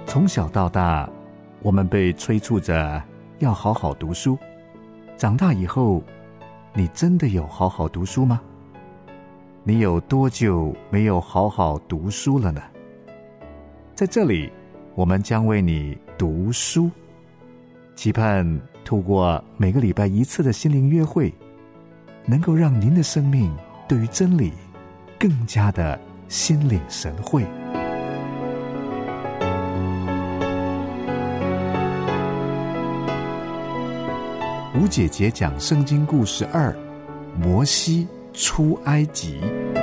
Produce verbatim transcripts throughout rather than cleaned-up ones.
从小到大，我们被催促着要好好读书。长大以后，你真的有好好读书吗？你有多久没有好好读书了呢？在这里，我们将为你读书，期盼透过每个礼拜一次的心灵约会，能够让您的生命对于真理更加的心领神会。吴姐姐讲圣经故事二：摩西出埃及。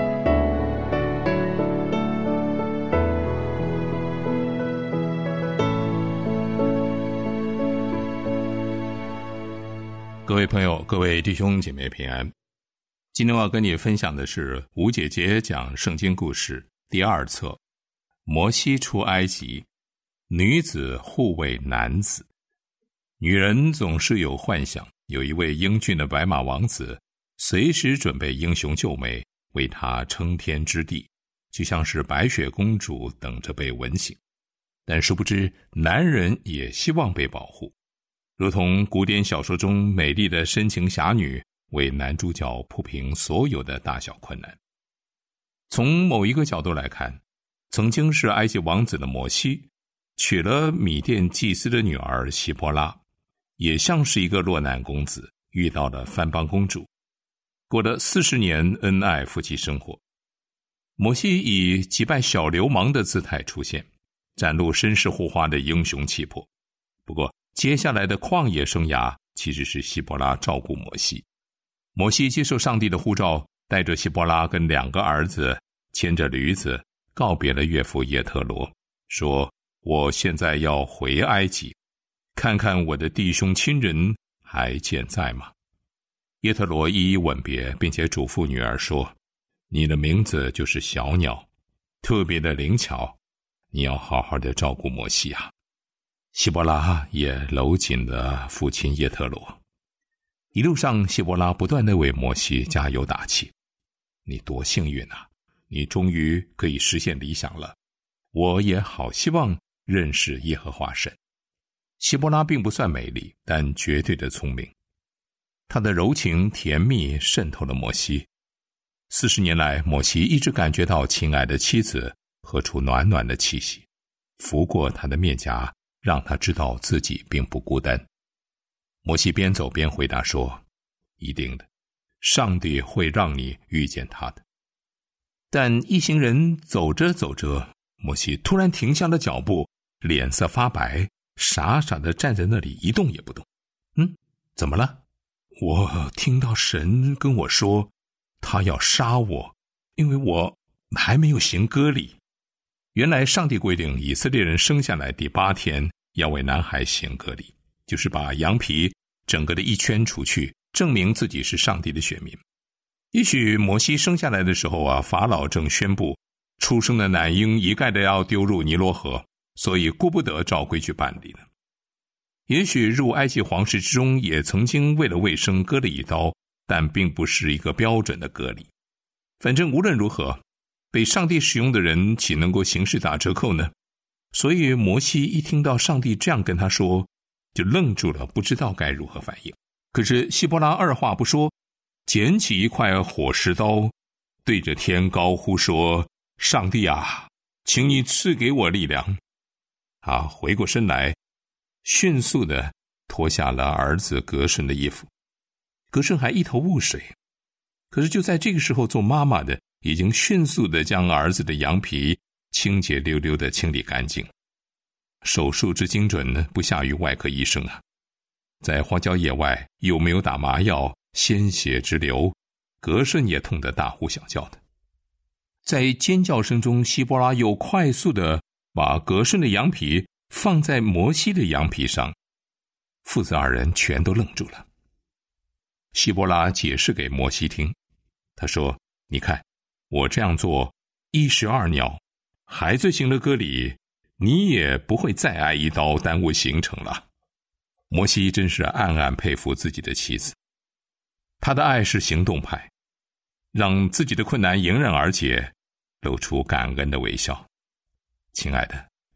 各位朋友，各位弟兄姐妹平安。今天我要跟你分享的是吴姐姐讲圣经故事第二册：摩西出埃及，女子护卫男子。女人总是有幻想，有一位英俊的白马王子，随时准备英雄救美，为她撑天之地，就像是白雪公主等着被吻醒。但殊不知，男人也希望被保护，如同古典小说中美丽的深情侠女，为男主角铺平所有的大小困难。从某一个角度来看，曾经是埃及王子的摩西，娶了米甸祭司的女儿希波拉，也像是一个落难公子，遇到了番邦公主，过了四十年恩爱夫妻生活。摩西以击败小流氓的姿态出现，展露身世护花的英雄气魄。不过接下来的旷野生涯其实是希波拉照顾摩西。摩西接受上帝的呼召，带着希波拉跟两个儿子，牵着驴子告别了岳父耶特罗，说：我现在要回埃及，看看我的弟兄亲人还健在吗？耶特罗一一吻别，并且嘱咐女儿说：你的名字就是小鸟，特别的灵巧，你要好好的照顾摩西啊。希波拉也搂紧了父亲耶特罗。一路上，希波拉不断地为摩西加油打气：你多幸运啊，你终于可以实现理想了，我也好希望认识耶和华神。希波拉并不算美丽，但绝对的聪明，她的柔情甜蜜渗透了摩西。四十年来，摩西一直感觉到亲爱的妻子喝出暖暖的气息，拂过她的面颊，让他知道自己并不孤单。摩西边走边回答说：一定的，上帝会让你遇见他的。但一行人走着走着，摩西突然停下了脚步，脸色发白，傻傻地站在那里一动也不动。嗯，怎么了？我听到神跟我说，他要杀我，因为我还没有行割礼。原来上帝规定以色列人生下来第八天要为男孩行割礼，就是把羊皮整个的一圈除去，证明自己是上帝的选民。也许摩西生下来的时候啊，法老正宣布出生的男婴一概的要丢入尼罗河，所以顾不得照规矩办理了。也许入埃及皇室之中也曾经为了卫生割了一刀，但并不是一个标准的割礼。反正无论如何，被上帝使用的人岂能够行事打折扣呢？所以摩西一听到上帝这样跟他说，就愣住了，不知道该如何反应。可是希波拉二话不说，捡起一块火石刀，对着天高呼说：上帝啊，请你赐给我力量。啊，回过身来，迅速地脱下了儿子格顺的衣服。格顺还一头雾水，可是就在这个时候，做妈妈的已经迅速地将儿子的羊皮清洁溜溜地清理干净。手术之精准呢，不下于外科医生啊。在荒郊野外，又没有打麻药，鲜血直流，格顺也痛得大呼小叫的。在尖叫声中，希波拉又快速地把格顺的羊皮放在摩西的羊皮上，父子二人全都愣住了。希波拉解释给摩西听，他说：你看，我这样做一石二鸟，孩子行了割礼，你也不会再挨一刀耽误行程了。摩西真是暗暗佩服自己的妻子，他的爱是行动派，让自己的困难迎刃而解，露出感恩的微笑。亲爱的，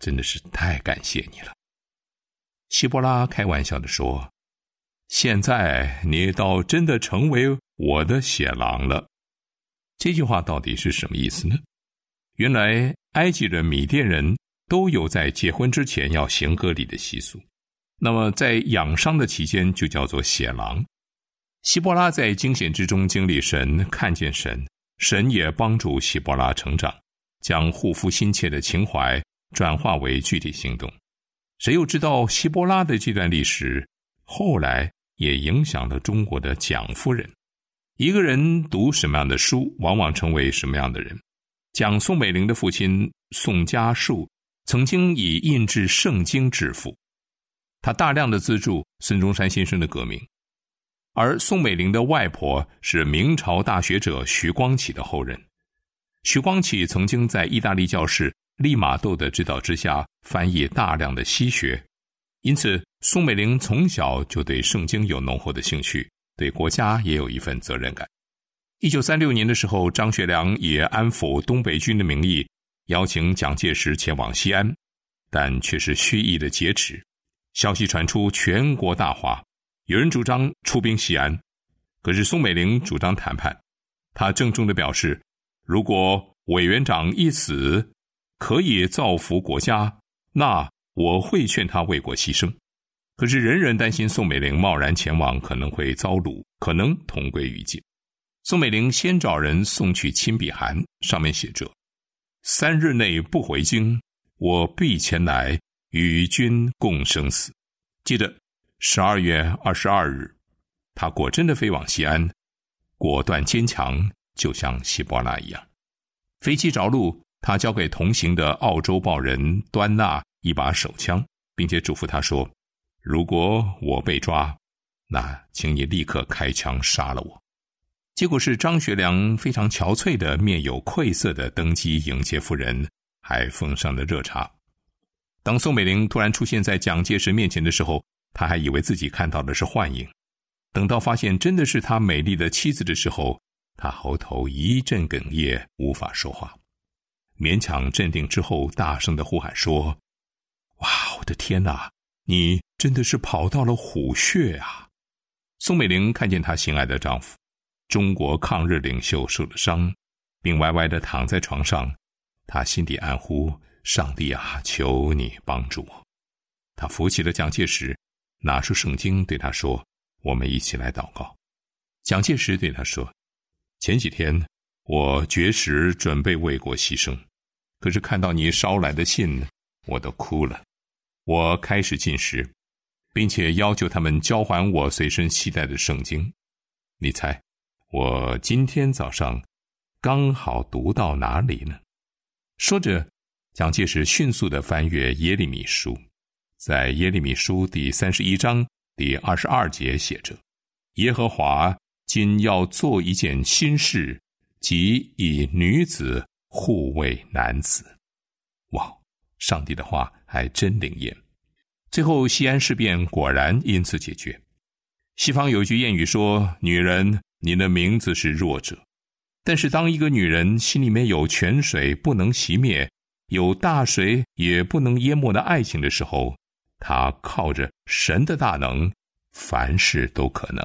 真的是太感谢你了。希波拉开玩笑地说，现在你倒真的成为我的血郎了。这句话到底是什么意思呢？原来埃及人、米甸人都有在结婚之前要行割礼的习俗，那么在养伤的期间就叫做血郎。希波拉在惊险之中经历神，看见神，神也帮助希波拉成长，将护肤心切的情怀转化为具体行动。谁又知道希波拉的这段历史后来也影响了中国的蒋夫人。一个人读什么样的书，往往成为什么样的人。蒋宋美龄的父亲宋家树曾经以印制圣经致富，他大量的资助孙中山先生的革命。而宋美龄的外婆是明朝大学者徐光启的后人。徐光启曾经在意大利教士利玛窦的指导之下翻译大量的西学，因此宋美龄从小就对圣经有浓厚的兴趣，对国家也有一份责任感。一九三六年的时候，张学良以安抚东北军的名义邀请蒋介石前往西安，但却是蓄意的劫持。消息传出，全国大哗，有人主张出兵西安，可是宋美龄主张谈判。他郑重地表示，如果委员长一死可以造福国家，那我会劝他为国牺牲。可是人人担心宋美龄贸然前往可能会遭掳，可能同归于尽。宋美龄先找人送去亲笔函，上面写着，三日内不回京，我必前来与君共生死。接着十二月二十二日，他果真的飞往西安，果断坚强，就像希波拉一样。飞机着陆，他交给同行的澳洲报人端纳一把手枪，并且嘱咐他说，如果我被抓，那请你立刻开枪杀了我。结果是张学良非常憔悴的面有愧色的登机迎接夫人，还奉上了热茶。当宋美龄突然出现在蒋介石面前的时候，他还以为自己看到的是幻影。等到发现真的是他美丽的妻子的时候，他喉头一阵哽咽，无法说话。勉强镇定之后，大声地呼喊说，哇，我的天哪，你真的是跑到了虎穴啊！宋美龄看见她心爱的丈夫中国抗日领袖受了伤，并歪歪地躺在床上，她心底暗呼，上帝啊，求你帮助我。她扶起了蒋介石，拿出圣经对他说，我们一起来祷告。蒋介石对他说，前几天我绝食准备为国牺牲，可是看到你捎来的信，我都哭了。我开始禁食，并且要求他们交还我随身携带的圣经。你猜我今天早上刚好读到哪里呢？说着，蒋介石迅速地翻阅耶利米书，在耶利米书第三十一章第二十二节写着，耶和华今要做一件新事，即以女子护卫男子。哇，上帝的话还真灵验。最后西安事变果然因此解决。西方有句谚语说，女人，你的名字是弱者。但是当一个女人心里面有泉水不能熄灭，有大水也不能淹没的爱情的时候，她靠着神的大能，凡事都可能。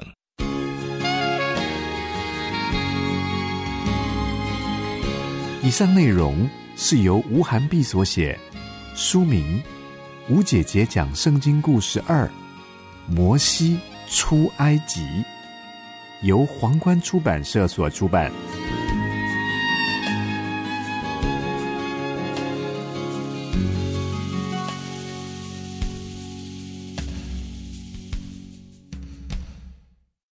以上内容是由吴涵碧所写，书名吴姐姐讲圣经故事二，摩西出埃及，由皇冠出版社所出版。